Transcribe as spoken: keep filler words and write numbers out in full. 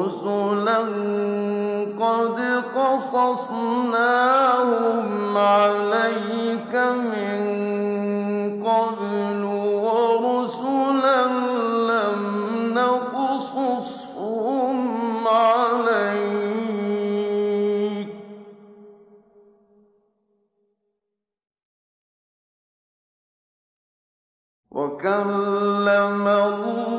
رُسُلًا قَدْ قَصَصْنَاهُمْ عَلَيْكَ مِن قَبْلُ وَرُسُلًا لَّمْ نَقْصُصْهُمْ عَلَيْكَ ۚ وَكَلَّمَ اللَّهُ